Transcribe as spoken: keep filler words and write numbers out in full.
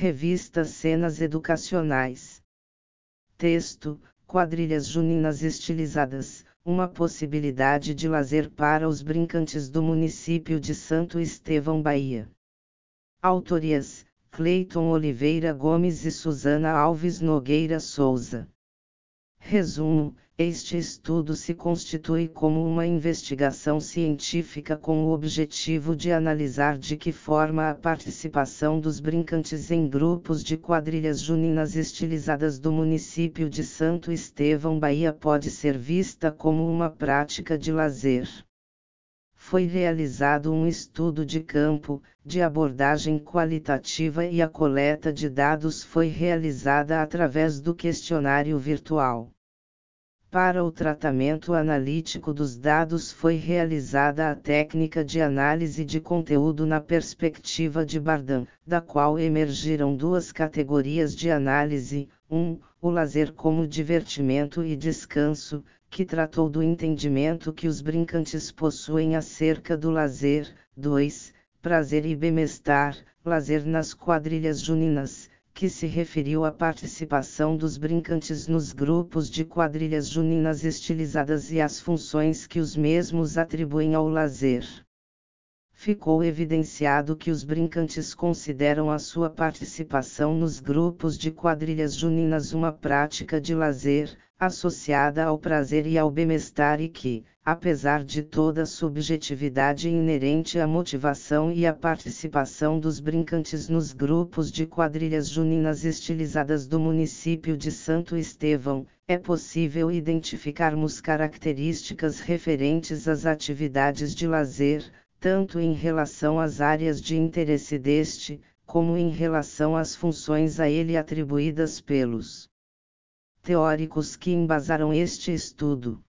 Revista Cenas Educacionais. Texto: Quadrilhas juninas estilizadas, uma possibilidade de lazer para os brincantes do município de Santo Estevão, Bahia. Autorias: Cleiton Oliveira Gomes e Suzana Alves Nogueira Souza. Resumo: este estudo se constitui como uma investigação científica com o objetivo de analisar de que forma a participação dos brincantes em grupos de quadrilhas juninas estilizadas do município de Santo Estevão, Bahia, pode ser vista como uma prática de lazer. Foi realizado um estudo de campo, de abordagem qualitativa, e a coleta de dados foi realizada através do questionário virtual. Para o tratamento analítico dos dados foi realizada a técnica de análise de conteúdo na perspectiva de Bardan, da qual emergiram duas categorias de análise: um, o lazer como divertimento e descanso, que tratou do entendimento que os brincantes possuem acerca do lazer; dois, prazer e bem-estar, lazer nas quadrilhas juninas, que se referiu à participação dos brincantes nos grupos de quadrilhas juninas estilizadas e às funções que os mesmos atribuem ao lazer. Ficou evidenciado que os brincantes consideram a sua participação nos grupos de quadrilhas juninas uma prática de lazer, associada ao prazer e ao bem-estar, e que, apesar de toda a subjetividade inerente à motivação e à participação dos brincantes nos grupos de quadrilhas juninas estilizadas do município de Santo Estevão, é possível identificarmos características referentes às atividades de lazer, tanto em relação às áreas de interesse deste, como em relação às funções a ele atribuídas pelos teóricos que embasaram este estudo.